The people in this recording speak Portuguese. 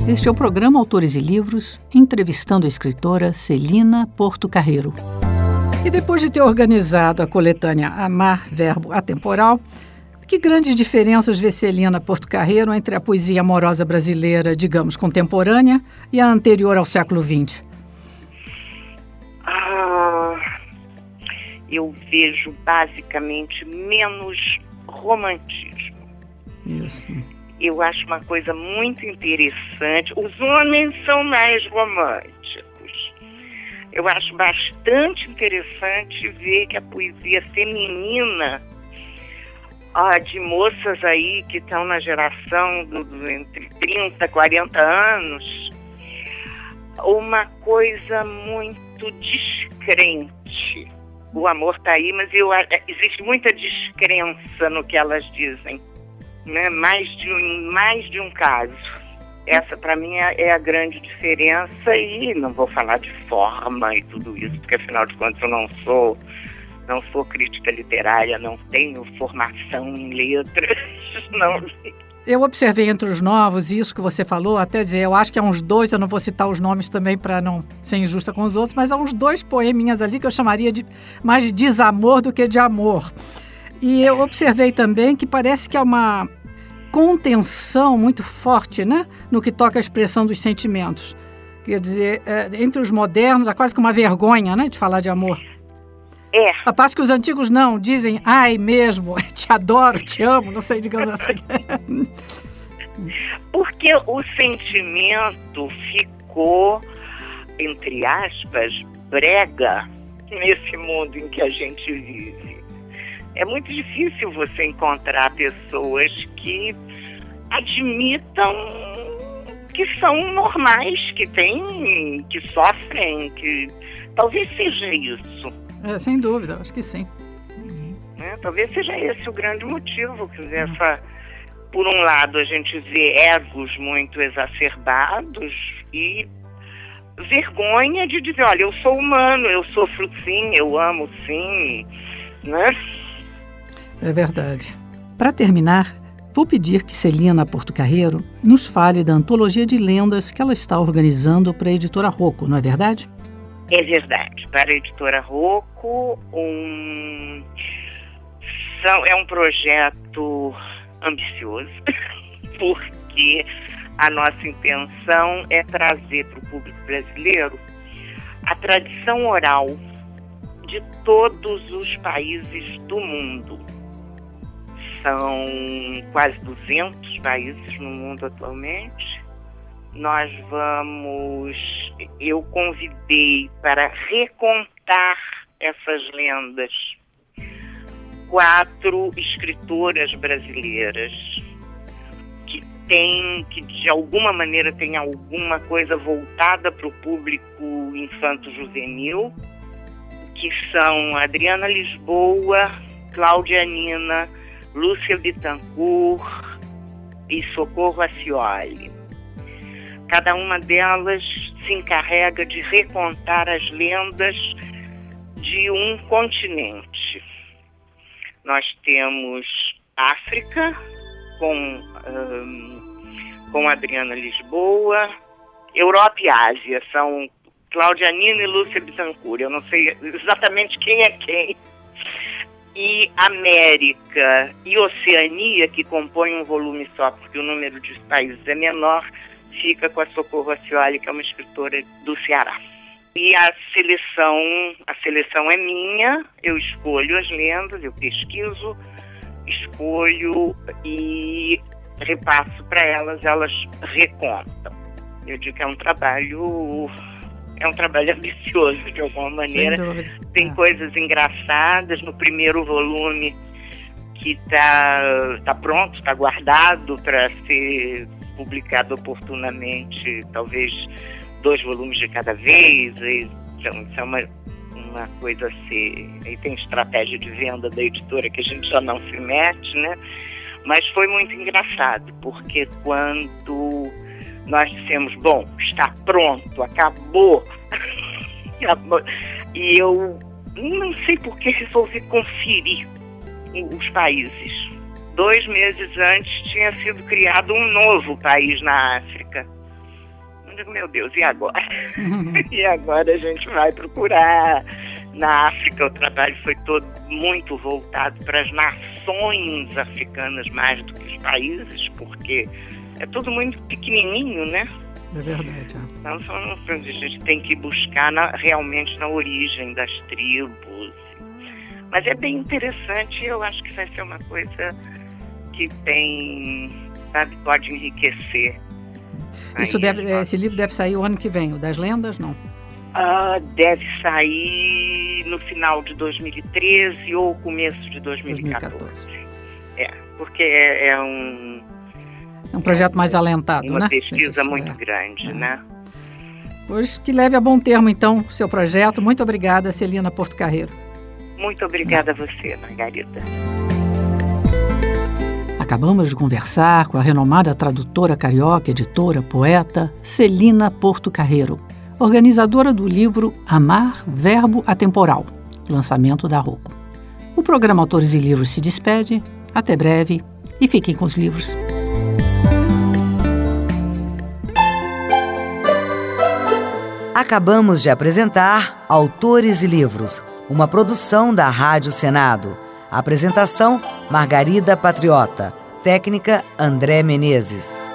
Este é o programa Autores e Livros, entrevistando a escritora Celina Portocarrero. E depois de ter organizado a coletânea Amar, Verbo Atemporal, que grandes diferenças vê Celina Portocarrero entre a poesia amorosa brasileira, digamos, contemporânea e a anterior ao século XX? Eu vejo basicamente menos romantismo. Isso. Eu acho uma coisa muito interessante. Os homens são mais românticos. Eu acho bastante interessante ver que a poesia feminina, de moças aí que estão na geração entre 30 e 40 anos, uma coisa muito descrente. O amor está aí, mas existe muita descrença no que elas dizem, né? Mais de um caso. Essa, para mim, é a grande diferença, e não vou falar de forma e tudo isso, porque, afinal de contas, eu não sou crítica literária, não tenho formação em letras, não. Eu observei entre os novos isso que você falou, até dizer, eu acho que há uns dois, eu não vou citar os nomes também para não ser injusta com os outros, mas há uns dois poeminhas ali que eu chamaria mais de desamor do que de amor. E eu observei também que parece que há uma contenção muito forte, né, no que toca à expressão dos sentimentos. Quer dizer, entre os modernos, há quase que uma vergonha, né, de falar de amor. A parte que os antigos não, dizem, ai mesmo, te adoro, te amo, não sei, digamos assim. Porque o sentimento ficou, entre aspas, brega nesse mundo em que a gente vive. É muito difícil você encontrar pessoas que admitam que são normais, que sofrem, que talvez seja isso. Sem dúvida, acho que sim. Talvez seja esse o grande motivo. Quer dizer, por um lado, a gente vê egos muito exacerbados e vergonha de dizer, olha, eu sou humano, eu sofro sim, eu amo sim, né? É verdade. Para terminar, vou pedir que Celina Portocarrero nos fale da antologia de lendas que ela está organizando para a editora Rocco, não é verdade? É verdade. Para a editora Rocco, é um projeto ambicioso, porque a nossa intenção é trazer para o público brasileiro a tradição oral de todos os países do mundo. São quase 200 países no mundo atualmente. Eu convidei para recontar essas lendas 4 escritoras brasileiras que de alguma maneira tem alguma coisa voltada para o público infanto-juvenil, que são Adriana Lisboa, Cláudia Nina, Lúcia Bittencourt e Socorro Acioli. Cada uma delas se encarrega de recontar as lendas de um continente. Nós temos África, com Adriana Lisboa, Europa e Ásia, são Cláudia Nina e Lúcia Bittencourt. Eu não sei exatamente quem é quem. E América e Oceania, que compõem um volume só, porque o número de países é menor, fica com a Socorro Acioli, que é uma escritora do Ceará. E a seleção é minha, eu escolho as lendas, eu pesquiso, escolho e repasso para elas recontam. Eu digo que é um trabalho ambicioso, de alguma maneira. Tem coisas engraçadas no primeiro volume que está pronto, está guardado para ser publicado oportunamente, talvez 2 volumes de cada vez. Então, isso é uma coisa assim. Aí tem estratégia de venda da editora que a gente já não se mete, né? Mas foi muito engraçado, porque quando nós dissemos, bom, está pronto, acabou, e eu não sei por que resolvi conferir os países. 2 meses antes tinha sido criado um novo país na África. Eu digo, meu Deus, e agora? E agora a gente vai procurar. Na África, o trabalho foi todo muito voltado para as nações africanas mais do que os países, porque é tudo muito pequenininho, né? É verdade. Então, a gente tem que buscar realmente na origem das tribos. Mas é bem interessante, eu acho que vai ser uma coisa que tem, sabe, pode enriquecer. Esse livro deve sair o ano que vem, o das lendas, não? Deve sair no final de 2013 ou começo de 2014. Porque é um projeto mais alentado, uma né? Pesquisa muito grande, né? Pois que leve a bom termo, então, o seu projeto. Muito obrigada, Celina Porto Carreiro. Muito obrigada a você, Margarida. Acabamos de conversar com a renomada tradutora carioca, editora, poeta, Celina Porto Carreiro, organizadora do livro Amar, Verbo Atemporal, lançamento da Rocco. O programa Autores e Livros se despede. Até breve e fiquem com os livros. Acabamos de apresentar Autores e Livros, uma produção da Rádio Senado. Apresentação: Margarida Patriota. Técnica: André Menezes.